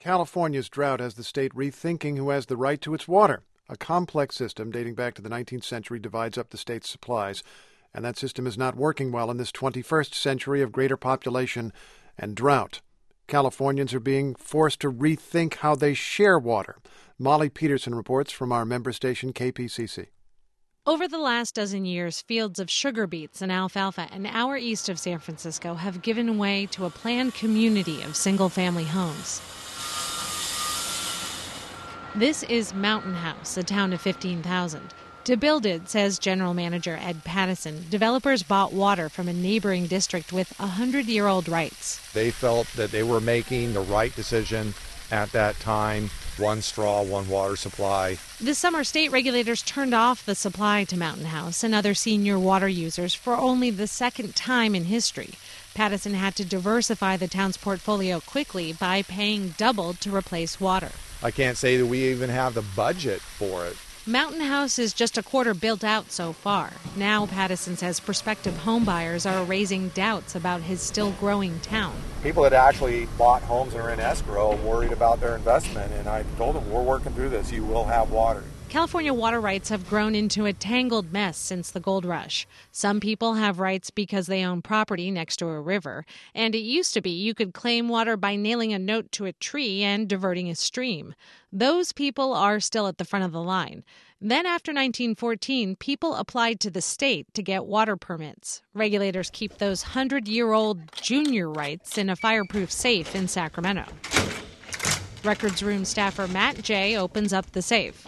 California's drought has the state rethinking who has the right to its water. A complex system dating back to the 19th century divides up the state's supplies, and that system is not working well in this 21st century of greater population and drought. Californians are being forced to rethink how they share water. Molly Peterson reports from our member station KPCC. Over the last dozen years, fields of sugar beets and alfalfa an hour east of San Francisco have given way to a planned community of single-family homes. This is Mountain House, a town of 15,000. To build it, says General Manager Ed Pattison, developers bought water from a neighboring district with 100-year-old rights. They felt that they were making the right decision at that time. One straw, one water supply. This summer, state regulators turned off the supply to Mountain House and other senior water users for only the second time in history. Pattison had to diversify the town's portfolio quickly by paying double to replace water. I can't say that we even have the budget for it. Mountain House is just a quarter built out so far. Now, Pattison says prospective homebuyers are raising doubts about his still growing town. People that actually bought homes and are in escrow are worried about their investment, and I told them, we're working through this. You will have water. California water rights have grown into a tangled mess since the gold rush. Some people have rights because they own property next to a river, and it used to be you could claim water by nailing a note to a tree and diverting a stream. Those people are still at the front of the line. Then after 1914, people applied to the state to get water permits. Regulators keep those 100-year-old junior rights in a fireproof safe in Sacramento. Records room staffer Matt J. opens up the safe.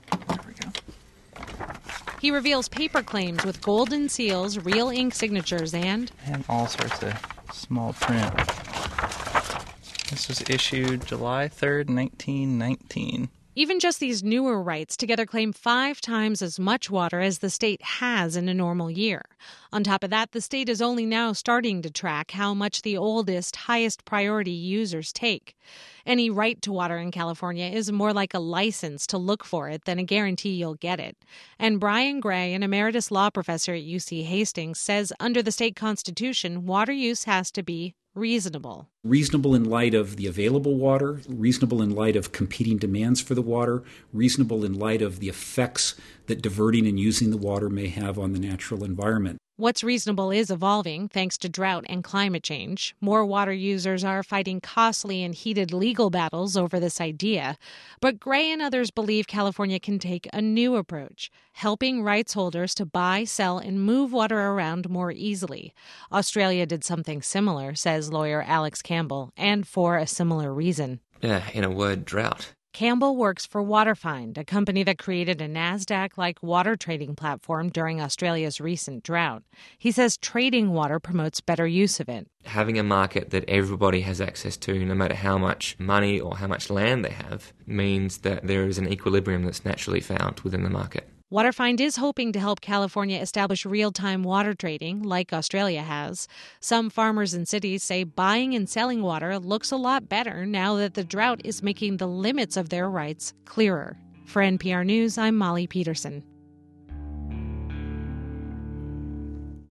He reveals paper claims with golden seals, real ink signatures, and all sorts of small print. This was issued July 3rd, 1919. Even just these newer rights together claim 5 times as much water as the state has in a normal year. On top of that, the state is only now starting to track how much the oldest, highest priority users take. Any right to water in California is more like a license to look for it than a guarantee you'll get it. And Brian Gray, an emeritus law professor at UC Hastings, says under the state constitution, water use has to be reasonable. Reasonable in light of the available water, reasonable in light of competing demands for the water, reasonable in light of the effects that diverting and using the water may have on the natural environment. What's reasonable is evolving thanks to drought and climate change. More water users are fighting costly and heated legal battles over this idea. But Gray and others believe California can take a new approach, helping rights holders to buy, sell, and move water around more easily. Australia did something similar, says lawyer Alex Campbell, and for a similar reason. In a word, drought. Campbell works for WaterFind, a company that created a NASDAQ-like water trading platform during Australia's recent drought. He says trading water promotes better use of it. Having a market that everybody has access to, no matter how much money or how much land they have, means that there is an equilibrium that's naturally found within the market. WaterFind is hoping to help California establish real-time water trading, like Australia has. Some farmers in cities say buying and selling water looks a lot better now that the drought is making the limits of their rights clearer. For NPR News, I'm Molly Peterson.